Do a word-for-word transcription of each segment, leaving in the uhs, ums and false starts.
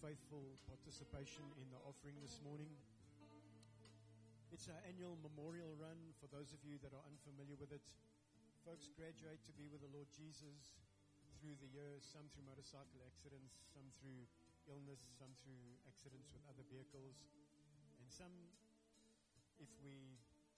faithful participation in the offering this morning. It's our annual memorial run. For those of you that are unfamiliar with it, folks graduate to be with the Lord Jesus through the years, some through motorcycle accidents, some through illness, some through accidents with other vehicles, and some, if we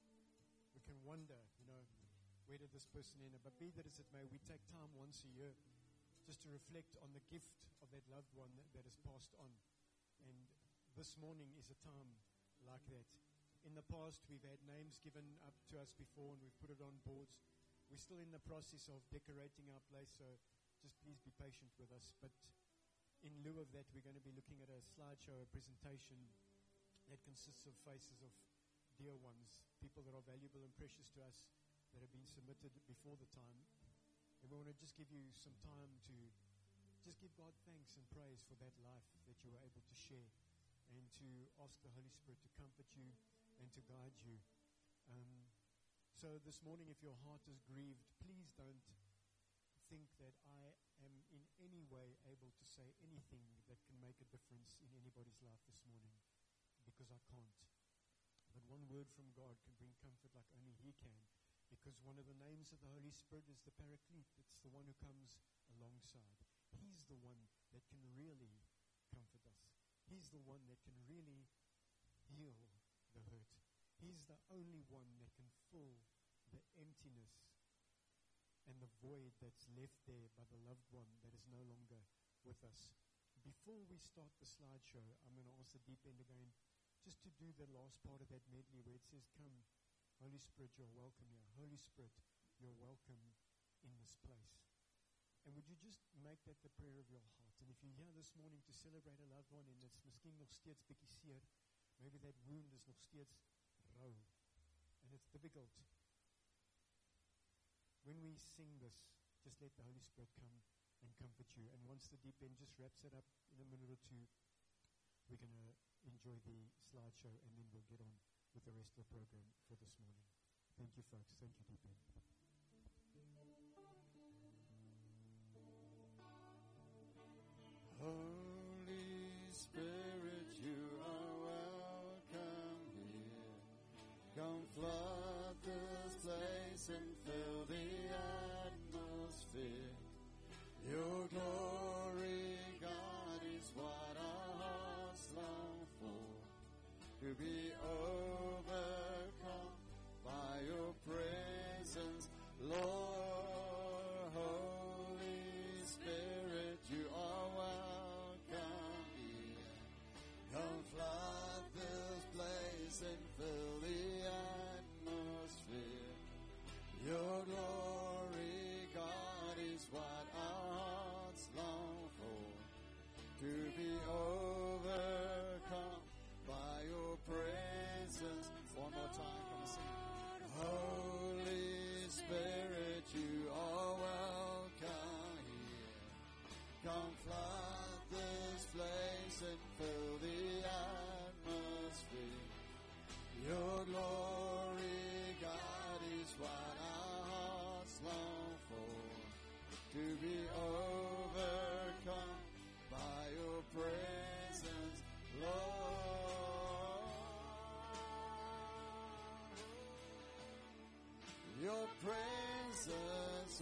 we can wonder, you know, where did this person end up? But be that as it may, we take time once a year just to reflect on the gift of that loved one that, that has passed on. And this morning is a time like that. In the past, we've had names given up to us before, and we've put it on boards. We're still in the process of decorating our place, so just please be patient with us. But in lieu of that, we're going to be looking at a slideshow, a presentation that consists of faces of dear ones, people that are valuable and precious to us, that have been submitted before the time. And we want to just give you some time to just give God thanks and praise for that life that you were able to share, and to ask the Holy Spirit to comfort you and to guide you. Um, so this morning, if your heart is grieved, please don't think that I am in any way able to say anything that can make a difference in anybody's life this morning, because I can't. But one word from God can bring comfort like only He can, because one of the names of the Holy Spirit is the Paraclete. It's the one who comes alongside. He's the one that can really comfort us. He's the one that can really heal the hurt. He's the only one that can fill the emptiness and the void that's left there by the loved one that is no longer with us. Before we start the slideshow, I'm going to ask the deep end again just to do the last part of that medley where it says, "Come, Holy Spirit, you're welcome here. Holy Spirit, you're welcome in this place." And would you just make that the prayer of your heart? And if you're here this morning to celebrate a loved one and it's miskien nog steeds bietjie seer, maybe that wound is nog steeds rou, and it's difficult. When we sing this, just let the Holy Spirit come and comfort you. And once the deep end just wraps it up in a minute or two, we're going to enjoy the slideshow, and then we'll get on with the rest of the program for this morning. Thank you, folks. Thank you, deep end. Holy Spirit, you are welcome here. Come flood this place and fill the atmosphere. Your glory, God, is what our hearts long for. To be overcome by your presence, Lord. Holy Spirit, you are welcome here. Come flood this place and fill the atmosphere. Your glory, God, is what our hearts long for. To be overcome by your presence. One more time, come and sing. Holy Spirit, you are welcome here. Come flood this place and fill the atmosphere. Your glory, God, is what our hearts long for. To be overcome by your presence, Lord. Your presence,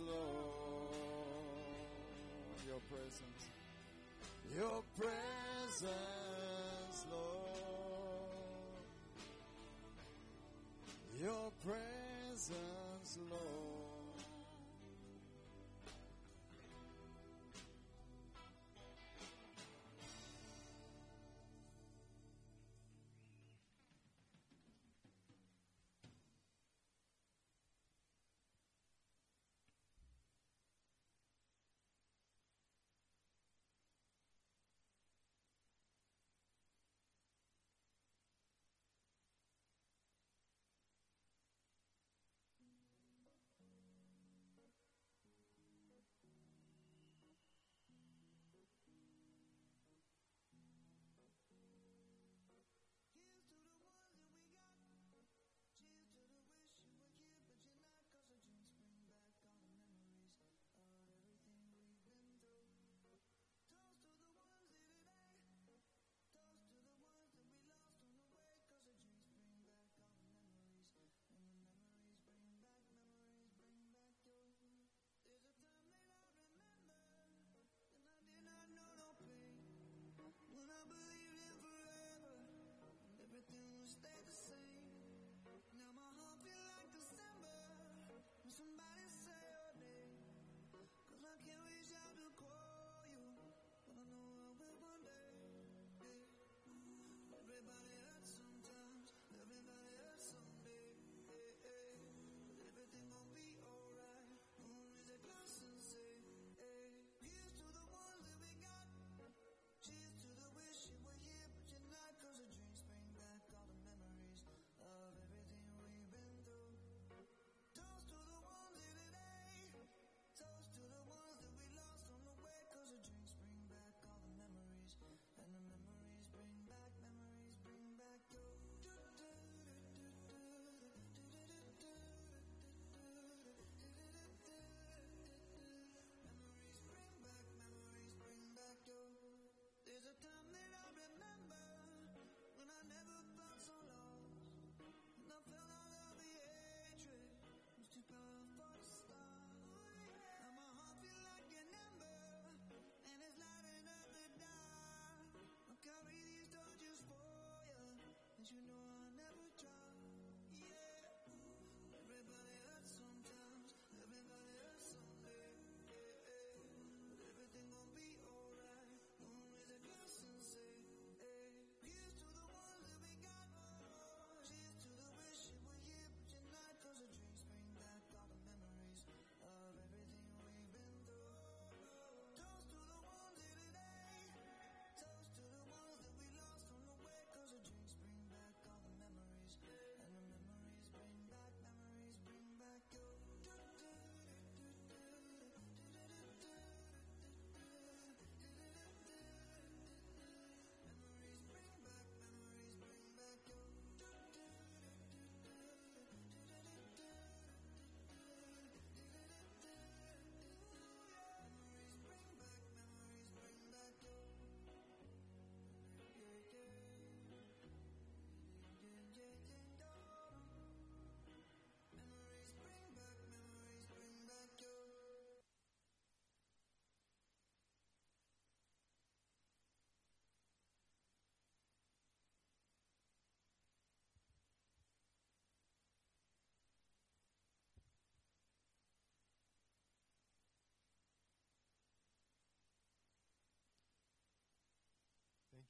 Lord. Your presence. Your presence, Lord. Your presence, Lord.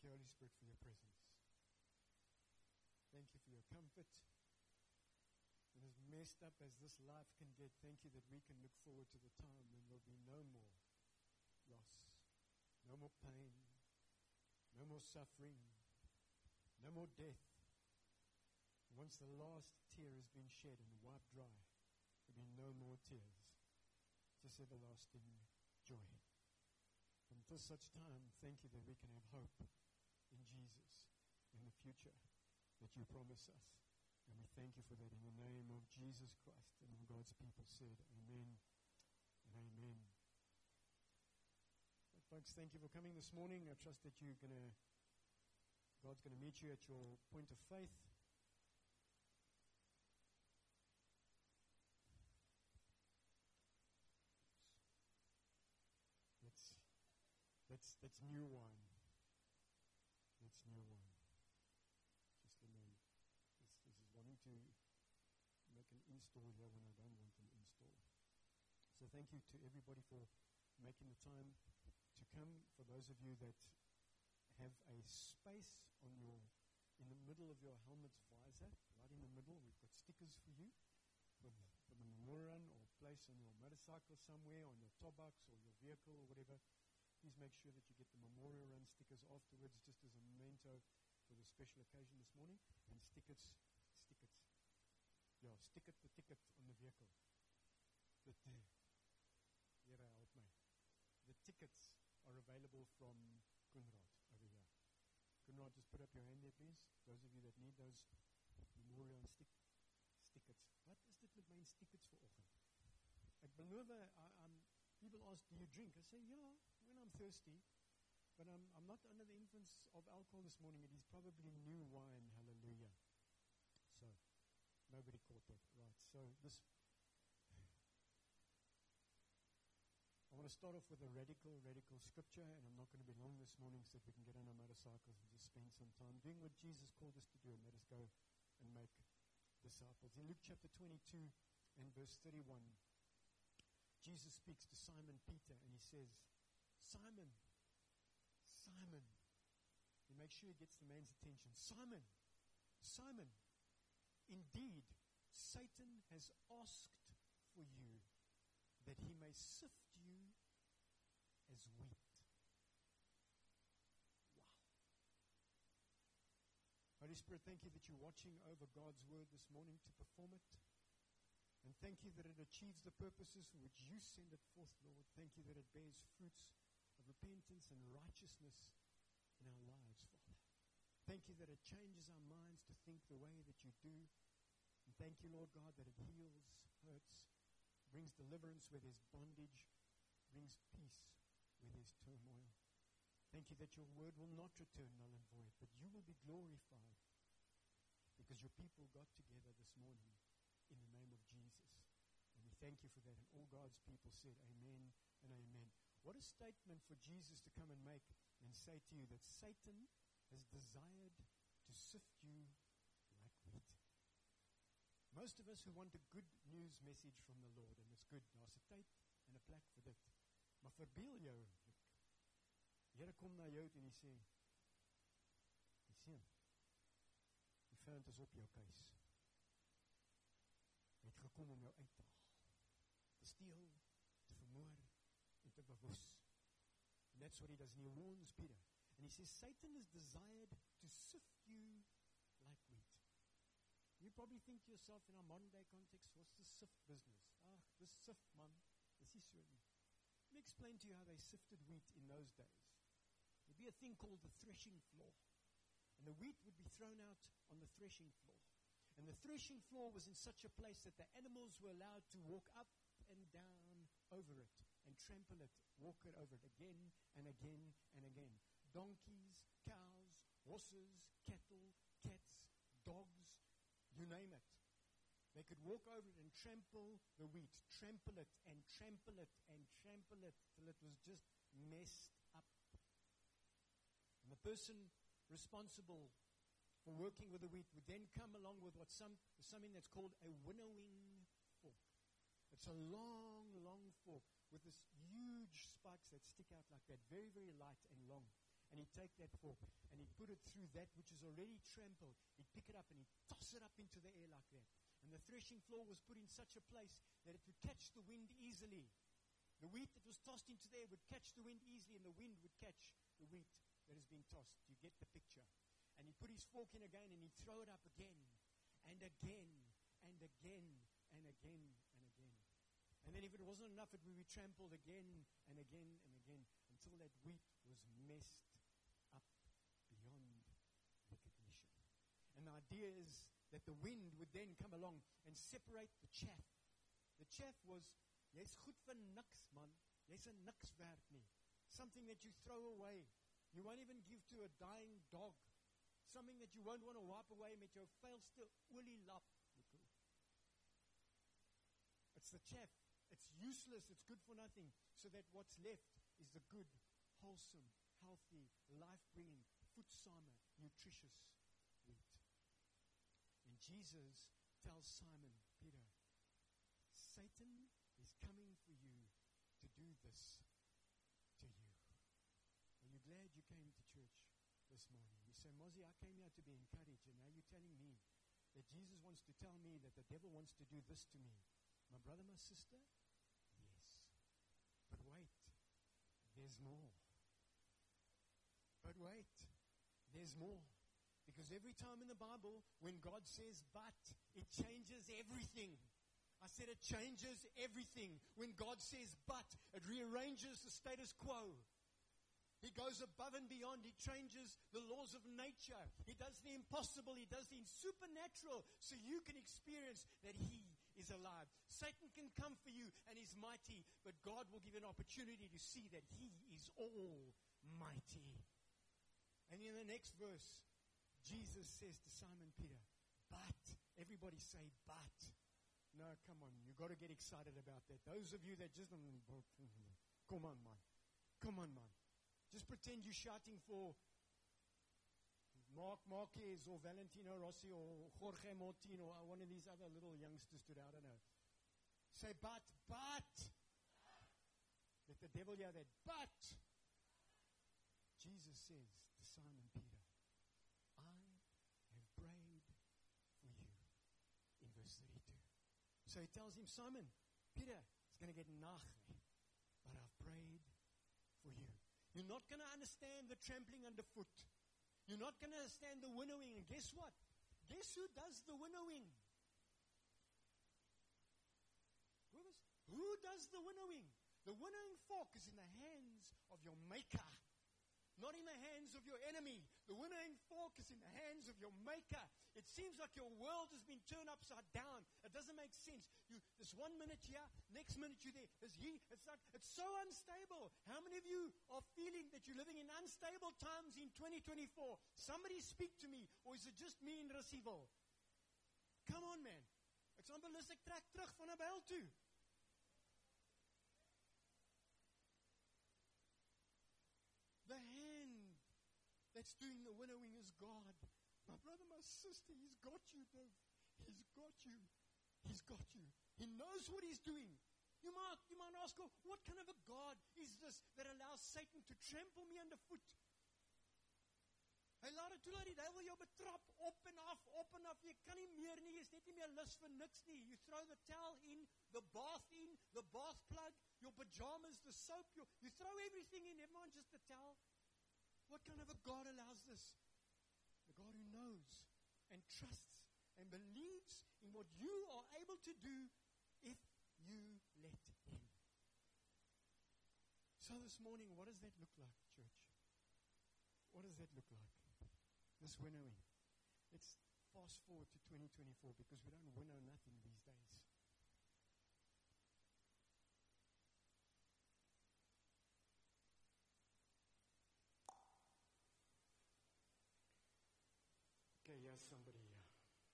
you, Holy Spirit, for your presence. Thank you for your comfort. And as messed up as this life can get, thank you that we can look forward to the time when there'll be no more loss, no more pain, no more suffering, no more death. And once the last tear has been shed and wiped dry, there'll be no more tears, just everlasting joy. Until such time, thank you that we can have hope in Jesus, in the future that you promise us. And we thank you for that in the name of Jesus Christ. And all God's people said, amen and amen. But folks, thank you for coming this morning. I trust that you're gonna, God's going to meet you at your point of faith. That's, that's, that's new wine. That's new wine. Just a moment. This, this is wanting to make an install here when I don't want an install. So thank you to everybody for making the time to come. For those of you that have a space on your, in the middle of your helmet's visor, right in the middle, we've got stickers for you for the, for the memorial run, or place on your motorcycle somewhere, on your toolbox or your vehicle or whatever. Please make sure that you get the memorial run stickers afterwards, just as a memento for the special occasion this morning. And stickers, stickers. Yeah, stick it, the ticket on the vehicle. The t- Here, help me. The tickets are available from Kunrad over here. Kunrad, just put up your hand there, please. Those of you that need those memorial and stick, stickers. Wat is dit met my stickers vir oggend? Ek beloof, I, um, people ask, do you drink? I say, yeah, when I'm thirsty. But I'm, I'm not under the influence of alcohol this morning. It is probably new wine. Hallelujah. So, nobody caught that. Right. So, this... I want to start off with a radical, radical scripture, and I'm not going to be long this morning so that we can get on our motorcycles and just spend some time doing what Jesus called us to do, and let us go and make disciples. In Luke chapter twenty-two and verse thirty-one, Jesus speaks to Simon Peter, and he says, Simon, Simon. He makes sure he gets the man's attention. Simon, Simon, indeed, Satan has asked for you that he may sift you as wheat. Wow. Holy Spirit, thank you that you're watching over God's word this morning to perform it. And thank you that it achieves the purposes for which you send it forth, Lord. Thank you that it bears fruits of repentance and righteousness in our lives, Father. Thank you that it changes our minds to think the way that you do. And thank you, Lord God, that it heals, hurts, brings deliverance where there's bondage, brings peace where there's turmoil. Thank you that your word will not return null and void, but you will be glorified because your people got together this morning in the name of Jesus. And we thank you for that. And all God's people said amen and amen. What a statement for Jesus to come and make and say to you that Satan has desired to sift you like wheat. Most of us who want a good news message from the Lord, and it's good, daar's 'n tyd en 'n plek vir dit. Maar verbeel jou, die Here kom na jou en hy sê, die seun, die vyand is op jou keus. Hy het gekom om jou uit te haal, te steel, te vermoor en te bewoes. And that's what he does. And he warns Peter. And he says, Satan has desired to sift you like wheat. You probably think to yourself in our modern day context, what's the sift business? Ah, this sift, man, this is really. Let me explain to you how they sifted wheat in those days. There'd be a thing called the threshing floor. And the wheat would be thrown out on the threshing floor. And the threshing floor was in such a place that the animals were allowed to walk up and down over it and trample it, walk it over it again and again and again. Donkeys, cows, horses, cattle, cats, dogs, you name it. They could walk over it and trample the wheat, trample it and trample it and trample it till it was just messed up. And the person responsible for working with the wheat would then come along with what some, something that's called a winnowing fork. It's a long, long fork with this huge spikes that stick out like that, very, very light and long. and he'd take that fork, and he'd put it through that which is already trampled. He'd pick it up, and he'd toss it up into the air like that. And the threshing floor was put in such a place that it would catch the wind easily. The wheat that was tossed into the air would catch the wind easily, and the wind would catch the wheat that has been tossed. You get the picture. And he'd put his fork in again, and he'd throw it up again, and again, and again, and again, and again. And then if it wasn't enough, it would be trampled again, and again, and again, until that wheat was messed up beyond recognition. And the idea is that the wind would then come along and separate the chaff. The chaff was, jy's goed vir niks, man. Jy's 'n niks werd nie. Something that you throw away. You won't even give to a dying dog. Something that you won't want to wipe away met jou vuilste olielap. It's the chaff. It's useless. It's good for nothing. So that what's left is the good, wholesome, healthy, life-bringing, voedsame, nutritious wheat. And Jesus tells Simon Peter, Satan is coming for you to do this to you. Are you glad you came to church this morning? You say, Mozzie, I came here to be encouraged, and now you're telling me that Jesus wants to tell me that the devil wants to do this to me. My brother, my sister? Yes. But wait, there's more. But wait, there's more. Because every time in the Bible, when God says but, it changes everything. I said it changes everything. When God says but, it rearranges the status quo. He goes above and beyond. He changes the laws of nature. He does the impossible. He does the supernatural so you can experience that He is alive. Satan can come for you and he's mighty, but God will give you an opportunity to see that He is almighty. And in the next verse, Jesus says to Simon Peter, but, everybody say but. No, come on, you've got to get excited about that. Those of you that just, come on, man. Come on, man. Just pretend you're shouting for Mark Marquez or Valentino Rossi or Jorge Martin or one of these other little youngsters stood out. I don't know. Say, but, but. Let the devil hear that. But. Jesus says to Simon Peter, I have prayed for you. In verse thirty-two. So he tells him, Simon, Peter, it's going to get nach, but I've prayed for you. You're not going to understand the trampling underfoot. You're not going to understand the winnowing. And guess what? Guess who does the winnowing? Who does, who does the winnowing? The winnowing fork is in the hands of your maker, not in the hands of your enemy. The winnowing fork is in the hands of your maker. It seems like your world has been turned upside down. It doesn't make sense. You, this one minute here, next minute you're there. There's he, it's, like, it's so unstable. How many of you are feeling that you're living in unstable times in twenty twenty-four? Somebody speak to me. Or is it just me in Recival? Come on, man. Ek sal belus ek trek terug van 'n byl toe. The hand that's doing the winnowing is God. My brother, my sister, He's got you, Dave. He's got you. He's got you. He knows what He's doing. You might, you might ask, oh, what kind of a God is this that allows Satan to trample me underfoot? Hy laat dit toe dat die duiwel jou betrap op en af, op en af. Jy kan nie meer nie, jy is net nie meer lus vir niks nie. You throw the towel in, the bath in, the bath plug, your pajamas, the soap, your, you throw everything in, everyone just the towel. What kind of a God allows this? The God who knows and trusts and believes in what you are able to do if you let Him. So this morning, what does that look like, church? What does that look like? This winnowing. Let's fast forward to twenty twenty-four because we don't winnow nothing these days. Okay, here's somebody here.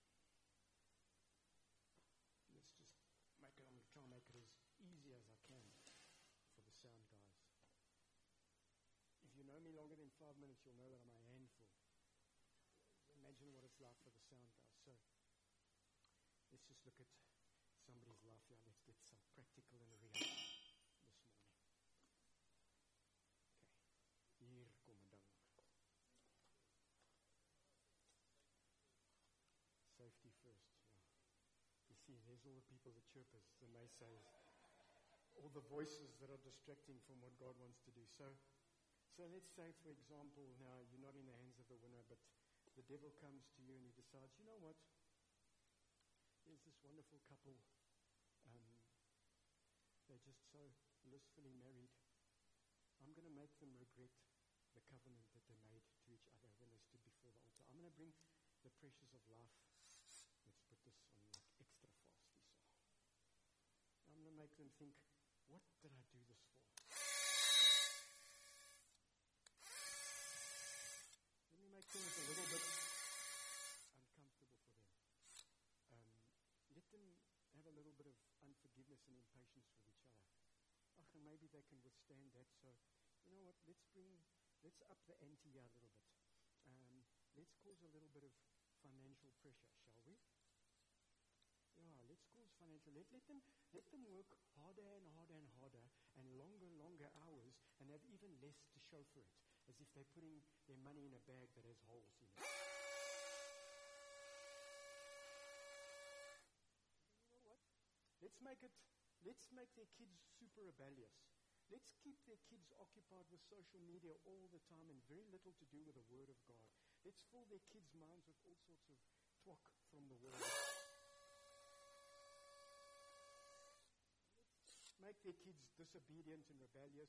Let's just make it, I'm going to try and make it as easy as I can for the sound guys. If you know me longer than five minutes, you'll know that I'm a handful. Imagine what it's like for the sound guys. So, let's just look at somebody's life here. Let's get some practical and real this morning. Okay. Hier kom 'n ding. there's all the people, the chirpers, the naysayers, all the voices that are distracting from what God wants to do. So, so let's say, for example, now you're not in the hands of the winner, but the devil comes to you and he decides, you know what? There's this wonderful couple. Um, they're just so blissfully married. I'm going to make them regret the covenant that they made to each other when they stood before the altar. I'm going to bring the pressures of life. Let's put this on like extra fast, Esau. I'm going to make them think, what did I do this for? Let me make things a little bit uncomfortable for them. Um, let them have a little bit of unforgiveness and impatience with each other. Oh, and maybe they can withstand that. So, you know what? Let's bring, let's up the ante a little bit. Um, let's cause a little bit of financial pressure, shall we? Yeah, let's cause financial. Let, let them let them work harder and harder and harder and longer and longer hours and have even less to show for it, as if they're putting their money in a bag that has holes in it. You know what? Let's make it. Let's make their kids super rebellious. Let's keep their kids occupied with social media all the time and very little to do with the Word of God. Let's fill their kids' minds with all sorts of talk from the Word. Make their kids disobedient and rebellious.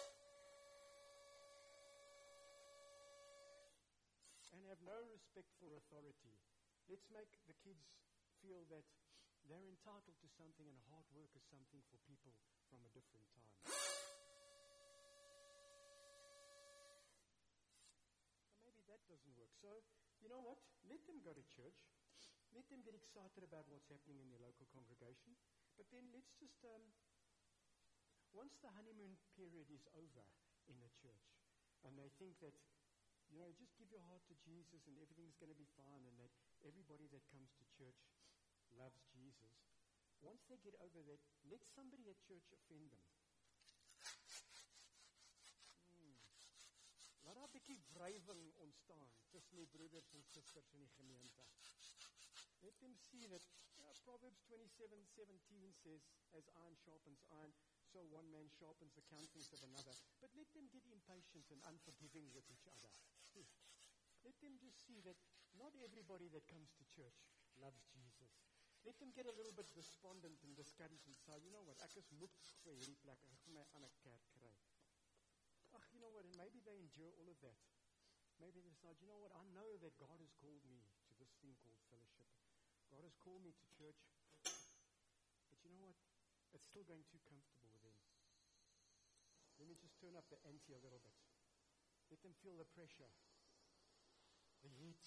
And have no respect for authority. Let's make the kids feel that they're entitled to something and hard work is something for people from a different time. But maybe that doesn't work. So, you know what? Let them go to church. Let them get excited about what's happening in their local congregation. But then let's just... Um, Once the honeymoon period is over in the church, and they think that, you know, just give your heart to Jesus and everything's going to be fine, and that everybody that comes to church loves Jesus, once they get over that, let somebody at church offend them. Hmm. Laat daar 'n bietjie wrywing ontstaan tussen die broeders en susters in die gemeente. Let them see that uh, Proverbs twenty-seven seventeen says, as iron sharpens iron, so one man sharpens the countenance of another. But let them get impatient and unforgiving with each other. Let them just see that not everybody that comes to church loves Jesus. Let them get a little bit despondent and discouraged and say, you know what, ek is moeg vir hierdie plek, ek gaan my ander kerk kry. Ach, you know what, and maybe they endure all of that. Maybe they decide, you know what, I know that God has called me to this thing called fellowship. God has called me to church. But you know what? It's still going too comfortable with them. Let me just turn up the ante a little bit. Let them feel the pressure, the heat.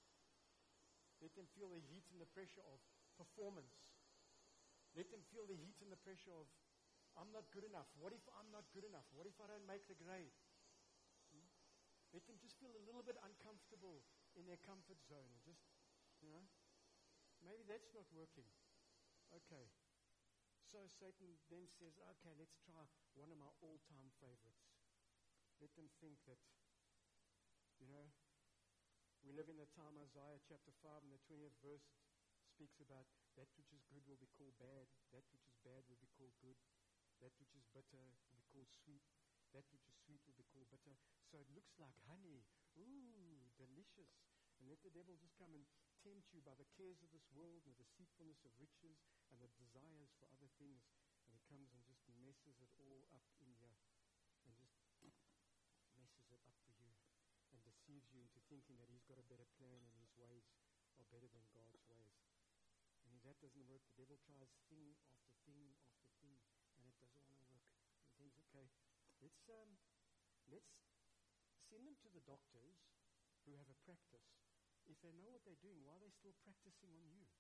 Let them feel the heat and the pressure of performance. Let them feel the heat and the pressure of, I'm not good enough. What if I'm not good enough? What if I don't make the grade? Hmm? Let them just feel a little bit uncomfortable in their comfort zone. And just, you know, maybe that's not working. Okay. So Satan then says, okay, let's try one of my all-time favorites. Let them think that, you know, we live in the time Isaiah chapter five and the twentieth verse speaks about that which is good will be called bad, that which is bad will be called good, that which is bitter will be called sweet, that which is sweet will be called bitter. So it looks like honey. Ooh, delicious. And let the devil just come and tempt you by the cares of this world and the deceitfulness of riches and the desires for other things. And he comes and just messes it all up in you and just messes it up for you and deceives you into thinking that he's got a better plan and his ways are better than God's ways. And if that doesn't work, the devil tries thing after thing after thing, and it doesn't want to work. And he thinks, okay, let's um, let's send them to the doctors who have a practice. If they know what they're doing, why are they still practicing on you?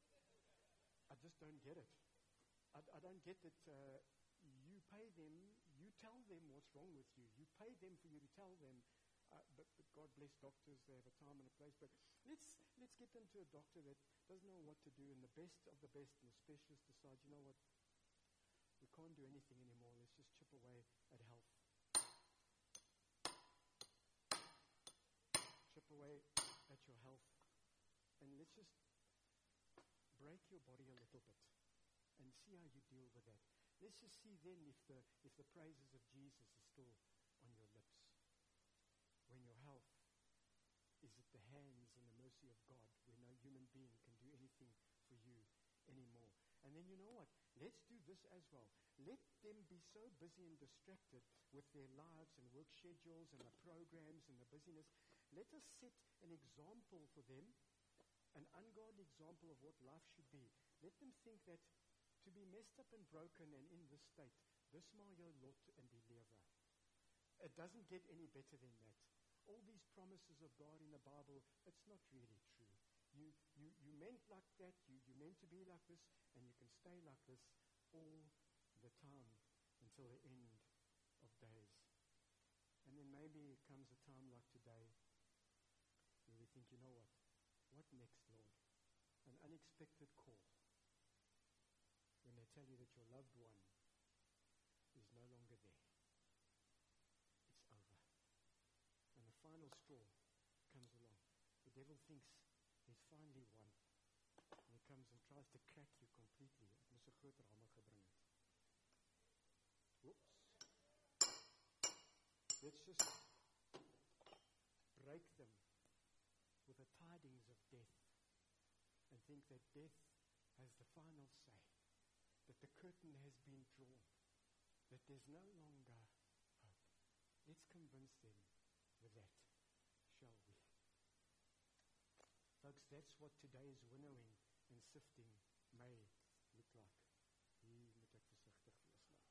I just don't get it. I, I don't get that uh, you pay them, you tell them what's wrong with you. You pay them for you to tell them. Uh, but, but God bless doctors, they have a time and a place. But let's let's get them to a doctor that doesn't know what to do, and the best of the best, and the specialist decides, you know what, we can't do anything anymore. Let's just chip away at health. Chip away at your health. And let's just break your body a little bit and see how you deal with that. Let's just see then if the, if the praises of Jesus is still on your lips. When your health is at the hands and the mercy of God, where no human being can do anything for you anymore. And then you know what? Let's do this as well. Let them be so busy and distracted with their lives and work schedules and the programs and the busyness. Let us set an example for them, an ungodly example of what life should be. Let them think that to be messed up and broken and in this state, dis maar jou lot in die lewe. It doesn't get any better than that. All these promises of God in the Bible, it's not really true. You, you, you meant like that, you, you meant to be like this, and you can stay like this all the time until the end of days. And then maybe it comes a time like today where we think, you know what? What next, Lord? An unexpected call. When they tell you that your loved one is no longer there. It's over. And the final straw comes along. The devil thinks he's finally won. And he comes and tries to crack you completely. Ek moes 'n groter hamer gebring het. Whoops. Let's just break them with the tidings of death and think that death has the final say. That the curtain has been drawn, that there's no longer hope. Let's convince them with that, shall we? Folks, that's what today's winnowing and sifting may look like. Hier moet ek versigtig wees nou.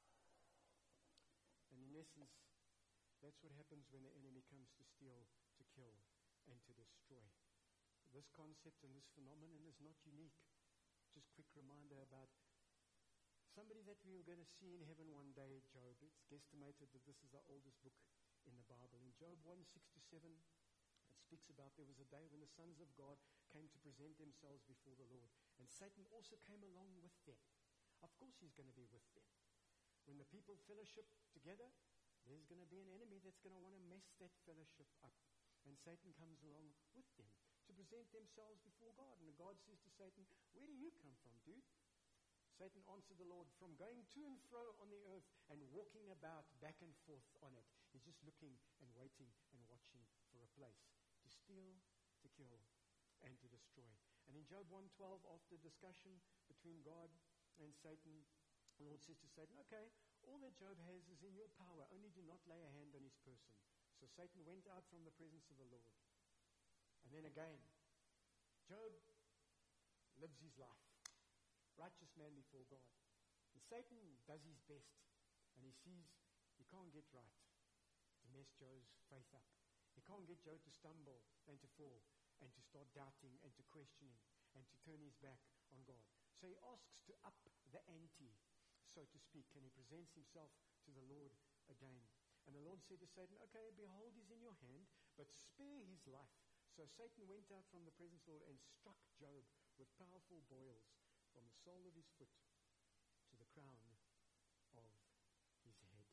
And in essence, that's what happens when the enemy comes to steal, to kill, and to destroy. This concept and this phenomenon is not unique. Just quick reminder about somebody that we are going to see in heaven one day, Job. It's guesstimated that this is the oldest book in the Bible. In Job one, six to seven, it speaks about there was a day when the sons of God came to present themselves before the Lord. And Satan also came along with them. Of course he's going to be with them. When the people fellowship together, there's going to be an enemy that's going to want to mess that fellowship up. And Satan comes along with them to present themselves before God. And God says to Satan, where do you come from, dude? Satan answered the Lord, from going to and fro on the earth and walking about back and forth on it. He's just looking and waiting and watching for a place to steal, to kill, and to destroy. And in Job one twelve, after discussion between God and Satan, the Lord says to Satan, okay, all that Job has is in your power, only do not lay a hand on his person. So Satan went out from the presence of the Lord. And then again, Job lives his life. Righteous man before God. And Satan does his best. And he sees he can't get right to mess Job's faith up. He can't get Job to stumble and to fall and to start doubting and to questioning and to turn his back on God. So he asks to up the ante, so to speak, and he presents himself to the Lord again. And the Lord said to Satan, okay, behold, he's in your hand, but spare his life. So Satan went out from the presence of the Lord and struck Job with powerful boils from the sole of his foot to the crown of his head.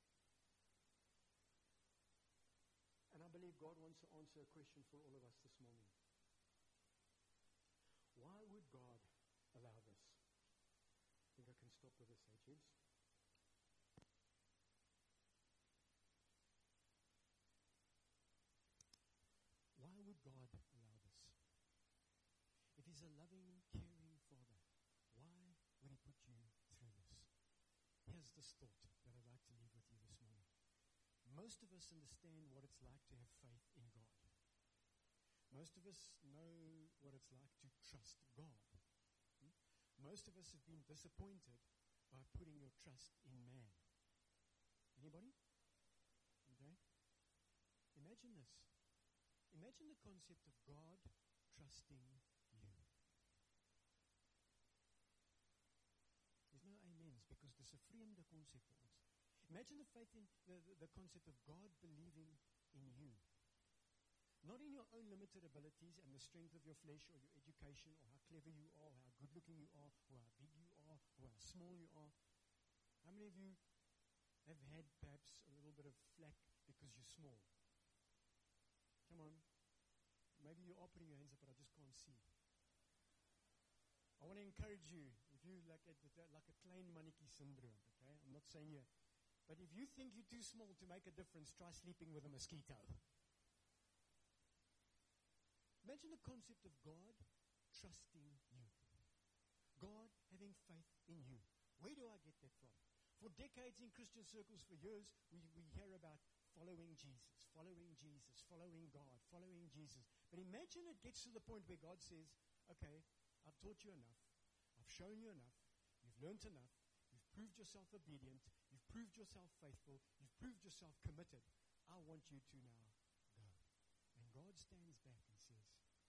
And I believe God wants to answer a question for all of us this morning. Why would God allow this? I think I can stop with this, eh, James? Why would God allow this? If he's a loving, caring Father, why would he put you through this? Here's this thought that I'd like to leave with you this morning. Most of us understand what it's like to have faith in God. Most of us know what it's like to trust God. Hmm? Most of us have been disappointed by putting your trust in man. Anybody? Okay. Imagine this. Imagine the concept of God trusting you. There's no amens because dis 'n vreemde konsep vir ons. Imagine the faith in the, the, the concept of God believing in you. Not in your own limited abilities and the strength of your flesh or your education or how clever you are, or how good looking you are, or how big you are, or how small you are. How many of you have had perhaps a little bit of flack because you're small? Come on. Maybe you are putting your hands up, but I just can't see. I want to encourage you, if you like a, like a klein mannetjie syndrome, okay? I'm not saying you, but if you think you're too small to make a difference, try sleeping with a mosquito. Imagine the concept of God trusting you. God having faith in you. Where do I get that from? For decades in Christian circles, for years, we, we hear about following Jesus, following Jesus, following God, following Jesus. But imagine it gets to the point where God says, okay, I've taught you enough. I've shown you enough. You've learned enough. You've proved yourself obedient. You've proved yourself faithful. You've proved yourself committed. I want you to now go. And God stands back and says,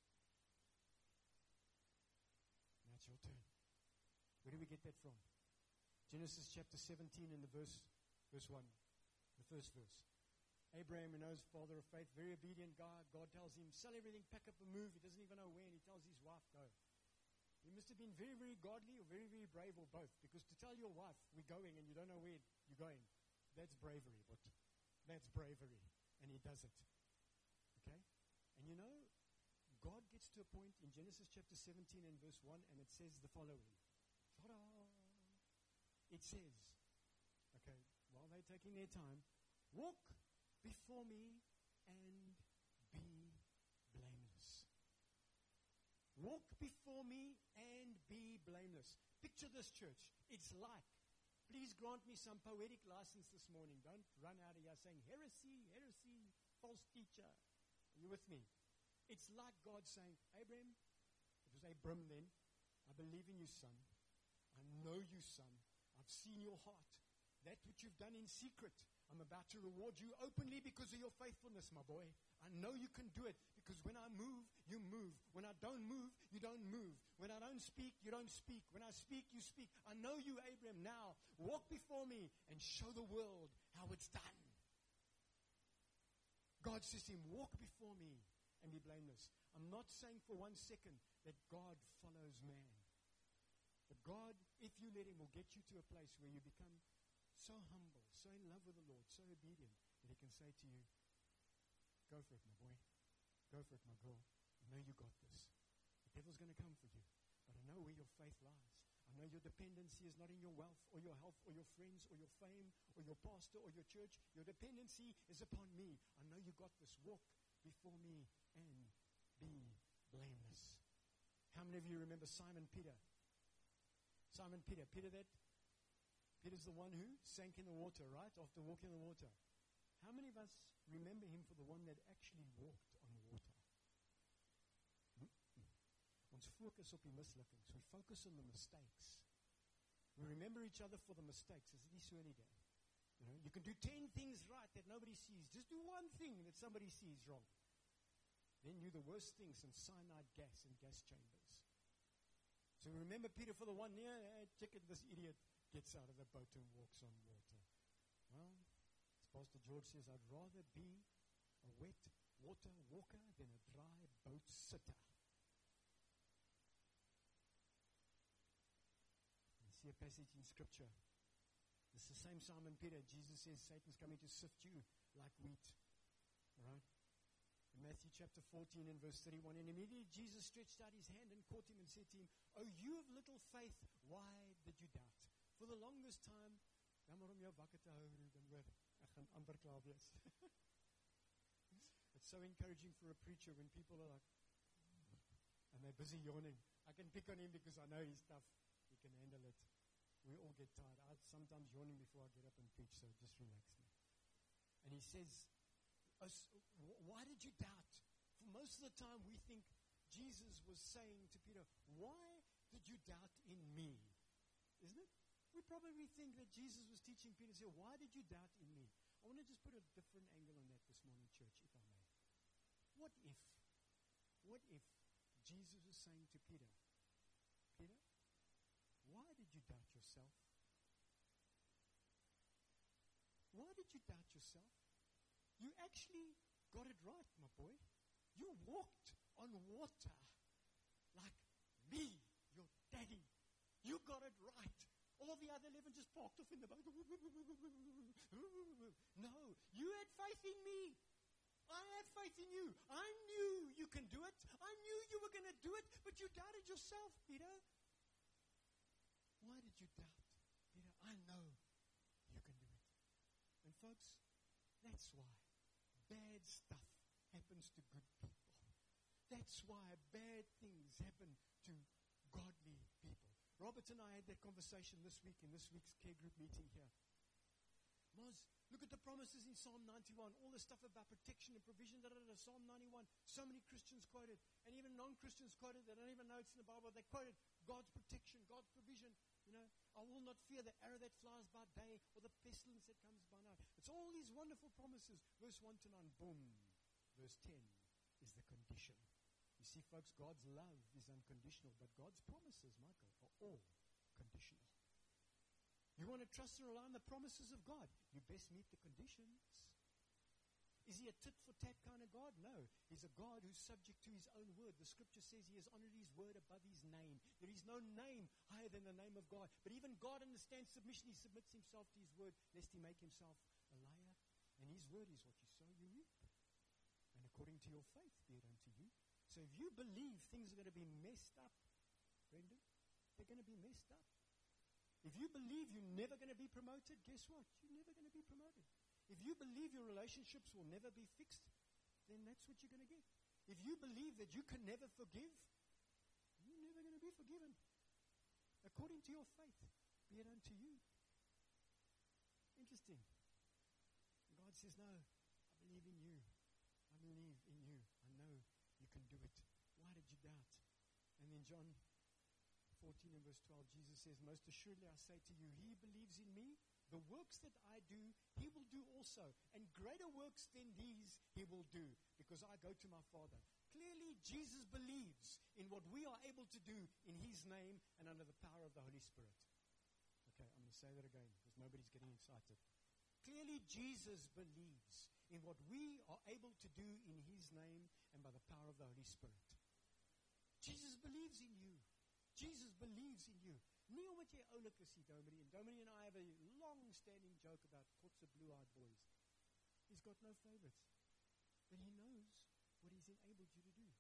now it's your turn. Where do we get that from? Genesis chapter seventeen in the verse, verse one, the first verse. Abraham, who knows father of faith, very obedient guy. God tells him, sell everything, pack up and move. He doesn't even know when. He tells his wife, go. He must have been very, very godly or very, very brave or both. Because to tell your wife, we're going and you don't know where you're going, that's bravery. But that's bravery. And he does it. Okay? And you know, God gets to a point in Genesis chapter seventeen and verse one, and it says the following. Ta-da! It says, okay, while they're taking their time, walk before me and be blameless. Walk before me and be blameless. Picture this, church. It's like, please grant me some poetic license this morning. Don't run out of here saying, heresy, heresy, false teacher. Are you with me? It's like God saying, Abraham, it was Abram then, I believe in you, son. I know you, son. I've seen your heart. That which you've done in secret, I'm about to reward you openly because of your faithfulness, my boy. I know you can do it because when I move, you move. When I don't move, you don't move. When I don't speak, you don't speak. When I speak, you speak. I know you, Abraham. Now, walk before me and show the world how it's done. God says to him, walk before me and be blameless. I'm not saying for one second that God follows man. But God, if you let him, will get you to a place where you become so humble, so in love with the Lord, so obedient, that he can say to you, go for it, my boy. Go for it, my girl. I know you got this. The devil's going to come for you. But I know where your faith lies. I know your dependency is not in your wealth or your health or your friends or your fame or your pastor or your church. Your dependency is upon me. I know you got this. Walk before me and be blameless. How many of you remember Simon Peter? Simon Peter. Peter that? Peter's the one who sank in the water, right? After walking on the water. How many of us remember him for the one that actually walked on the water? Mm-mm. Ons focus op die mislukkings. We focus on the mistakes. We remember each other for the mistakes. Is it nie so nie daar? You know, you can do ten things right that nobody sees. Just do one thing that somebody sees wrong. Then you the worst things in cyanide gas and gas chambers. So remember Peter for the one, yeah, hey, check it, this idiot gets out of the boat and walks on water. Well, as Pastor George says, I'd rather be a wet water walker than a dry boat sitter. You see a passage in Scripture. It's the same Simon Peter. Jesus says Satan's coming to sift you like wheat. All right? In Matthew chapter fourteen and verse thirty-one, and immediately Jesus stretched out his hand and caught him and said to him, "Oh, you of little faith, why did you doubt?" For the longest time, dan maar om jou wakker te hou, Ruben, hoor, ek gaan amper klaar wees. It's so encouraging for a preacher when people are like, and they're busy yawning. I can pick on him because I know he's tough. He can handle it. We all get tired. I sometimes yawning before I get up and preach, so just relax me. And he says, why did you doubt? For most of the time we think Jesus was saying to Peter, why did you doubt in me? Isn't it? We probably think that Jesus was teaching Peter, say, why did you doubt in me? I want to just put a different angle on that this morning, church, if I may. What if, what if Jesus was saying to Peter, Peter, why did you doubt yourself? Why did you doubt yourself? You actually got it right, my boy. You walked on water like me, your daddy. You got it right. All the other eleven just parked off in the boat. No, you had faith in me. I had faith in you. I knew you can do it. I knew you were going to do it, but you doubted yourself, Peter. did you doubt? Peter, I know you can do it. And folks, that's why bad stuff happens to good people. That's why bad things happen to godly people. Robert and I had that conversation this week in this week's care group meeting here. Moz, look at the promises in Psalm ninety-one, all the stuff about protection and provision, da, da, da, Psalm ninety-one. So many Christians quoted, and even non-Christians quoted, they don't even know it's in the Bible, they quoted God's protection, God's provision. You know, I will not fear the arrow that flies by day or the pestilence that comes by night. It's all these wonderful promises. Verse one to nine, boom. Verse ten is the condition. You see, folks, God's love is unconditional, but God's promises, Michael, are all conditional. You want to trust and rely on the promises of God, you best meet the conditions. Is he a tit-for-tat kind of God? No. He's a God who's subject to his own word. The scripture says he has honored his word above his name. There is no name higher than the name of God. But even God understands submission. He submits himself to his word, lest he make himself a liar. And his word is what you sow, you reap. And according to your faith, be it unto you. So if you believe things are going to be messed up, Brendan, they're going to be messed up. If you believe you're never going to be promoted, guess what? You're never going to be promoted. If you believe your relationships will never be fixed, then that's what you're going to get. If you believe that you can never forgive, you're never going to be forgiven. According to your faith, be it unto you. Interesting. God says, no, I believe in you. I believe in you. I know you can do it. Why did you doubt? And then John fourteen and verse twelve, Jesus says, most assuredly I say to you, he believes in me, the works that I do, he will do also. And greater works than these he will do, because I go to my Father. Clearly, Jesus believes in what we are able to do in his name and under the power of the Holy Spirit. Okay, I'm going to say that again, because nobody's getting excited. Clearly, Jesus believes in what we are able to do in his name and by the power of the Holy Spirit. Jesus believes in you. Jesus believes in you. Nie omdat jy oulik is nie, Domini. And Domini and I have a long-standing joke about Kotse blue-eyed boys. He's got no favorites. But he knows what he's enabled you to do.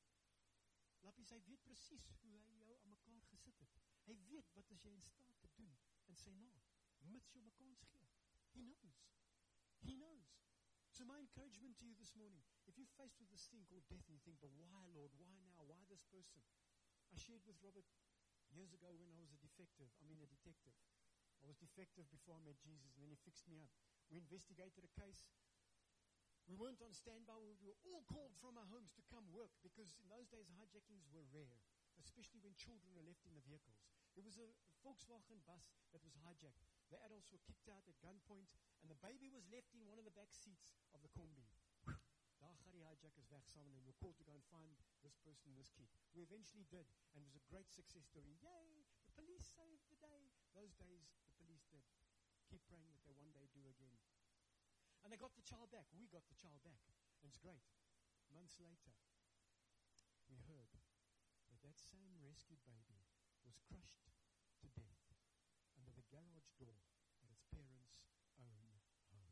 Lappies, hy weet precies hoe hy jou aan mekaar gesit het. Hy weet wat is jy in staat te doen in sy naam, mits jy hom 'n kans gee. He knows. He knows. So my encouragement to you this morning, if you're faced with this thing called death and you think, but why, Lord, why now, why this person? I shared with Robert years ago when I was a defective, I mean a detective. I was defective before I met Jesus, and then he fixed me up. We investigated a case. We weren't on standby. We were all called from our homes to come work, because in those days hijackings were rare, especially when children were left in the vehicles. There was a Volkswagen bus that was hijacked. The adults were kicked out at gunpoint, and the baby was left in one of the back seats of the combi. Daar gaan die hijackers weg saam, and we were called to go and find this person, this kid. We eventually did, and it was a great success story. Yay! The police saved the day. Those days, the police did. Keep praying that they one day do again. And they got the child back. We got the child back. And it's great. Months later, we heard that that same rescued baby was crushed to death under the garage door at its parents' own home.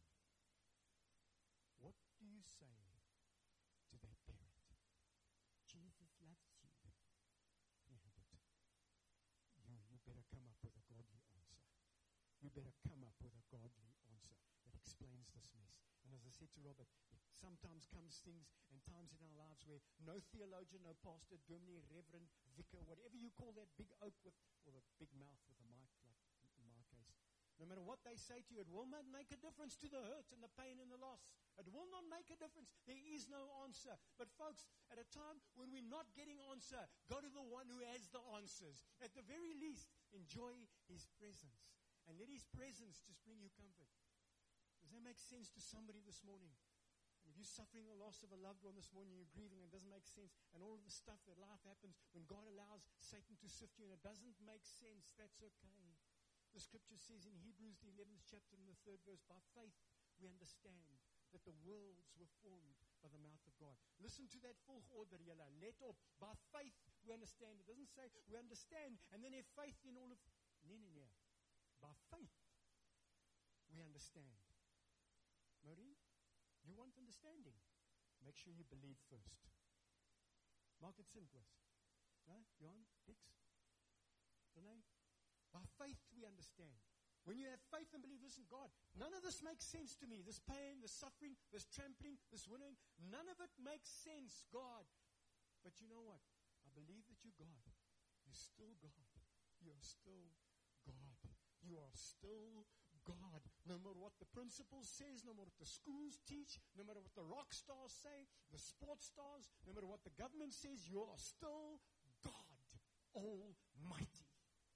What do you say to that parent? Jesus loves you. Yeah, but you, you better come up with a godly answer. You better come up with a godly answer that explains this mess. And as I said to Robert, it sometimes comes things and times in our lives where no theologian, no pastor, domini, reverend, vicar, whatever you call that big oak with, or the big mouth with a mic, like in my case, no matter what they say to you, it will not make a difference to the hurt and the pain and the loss. It will not make a difference. There is no answer. But folks, at a time when we're not getting answer, go to the one who has the answers. At the very least, enjoy his presence. And let his presence just bring you comfort. Does that make sense to somebody this morning? And if you're suffering the loss of a loved one this morning, you're grieving, and it doesn't make sense, and all of the stuff that life happens when God allows Satan to sift you, and it doesn't make sense, that's okay. The scripture says in Hebrews, the eleventh chapter and the third verse, by faith we understand that the worlds were formed by the mouth of God. Listen to that volgorde, julle. Let op. By faith we understand. It doesn't say we understand and then have faith in all of... Nee, nee, nee. By faith we understand. Maureen, you want understanding? Make sure you believe first. Maak dit sin, Chris. No? Johan? Dix? Renee? By faith we understand. When you have faith and believe, listen, God, none of this makes sense to me. This pain, this suffering, this trampling, this winning, none of it makes sense, God. But you know what? I believe that you're God. You're still God. You are still God. You are still God. No matter what the principal says, no matter what the schools teach, no matter what the rock stars say, the sports stars, no matter what the government says, you are still God Almighty.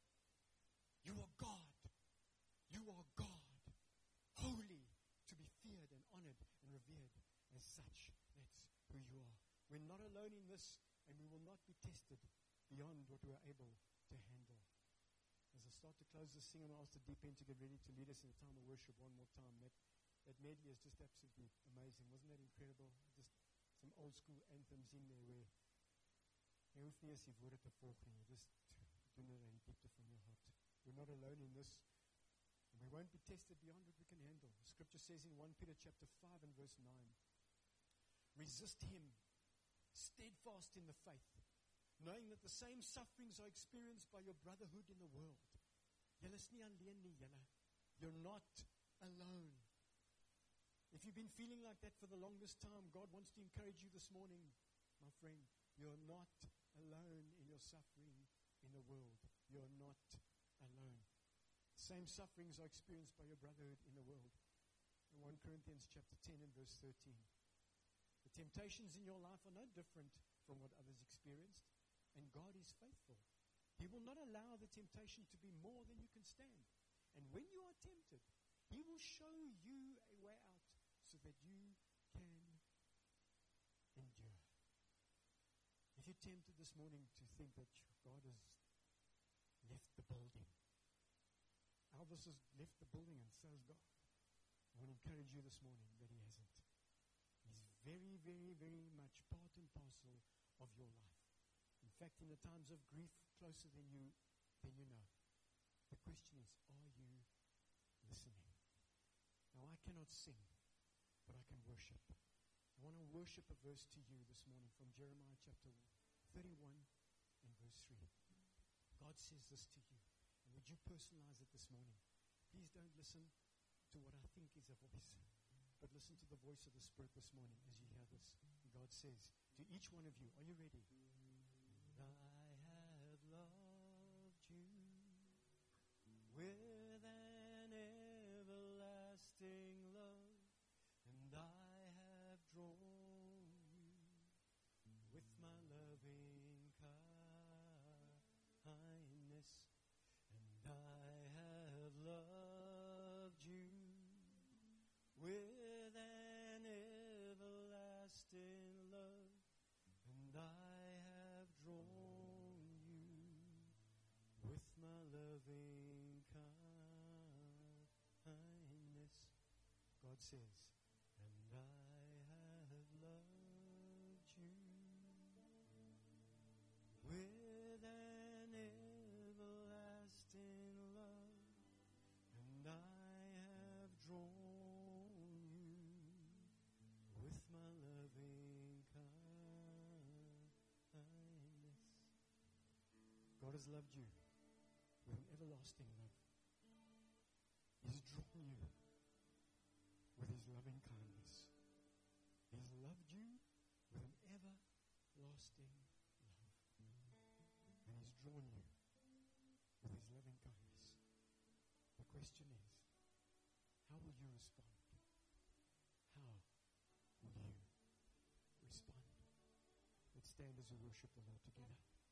You are God. You are God, holy, to be feared and honored and revered as such. That's who you are. We're not alone in this, and we will not be tested beyond what we are able to handle. As I start to close this thing, I'm going to ask the deep end to get ready to lead us in a time of worship one more time. That, that medley is just absolutely amazing. Wasn't that incredible? Just some old school anthems in there where jy hoef nie as die woorde te volg nie. Just doen dit in diepte van jou hart. We're not alone in this. We won't be tested beyond what we can handle. The scripture says in First Peter chapter five and verse nine, resist him, steadfast in the faith, knowing that the same sufferings are experienced by your brotherhood in the world. Julle is nie alleen nie, julle. You're not alone. If you've been feeling like that for the longest time, God wants to encourage you this morning, my friend. You're not alone in your suffering in the world. You're not alone. Same sufferings are experienced by your brotherhood in the world. In First Corinthians chapter ten and verse thirteen. The temptations in your life are no different from what others experienced, and God is faithful. He will not allow the temptation to be more than you can stand. And when you are tempted, He will show you a way out so that you can endure. If you're tempted this morning to think that God has left the building, Elvis has left the building and so has God, I want to encourage you this morning that He hasn't. He's very, very, very much part and parcel of your life. In fact, in the times of grief, closer than you than you know. The question is, are you listening? Now, I cannot sing, but I can worship. I want to worship a verse to you this morning from Jeremiah chapter thirty-one and verse three. God says this to you. And would you personalize it this morning? Please don't listen to what I think is a voice, but listen to the voice of the Spirit this morning as you hear this. And God says to each one of you, are you ready? I have loved you with an everlasting love, and I have drawn you with my loving kindness, and I have loved you with an everlasting love, and I have drawn you with my loving kindness. God says, and I have loved you with an everlasting love, and I have drawn you with my loving kindness. God has loved you with an everlasting love. He's drawn you with His loving kindness. He's loved you with an everlasting love. And He's drawn you with His loving kindness. The question is, how will you respond? How will you respond? Let's stand as we worship the Lord together.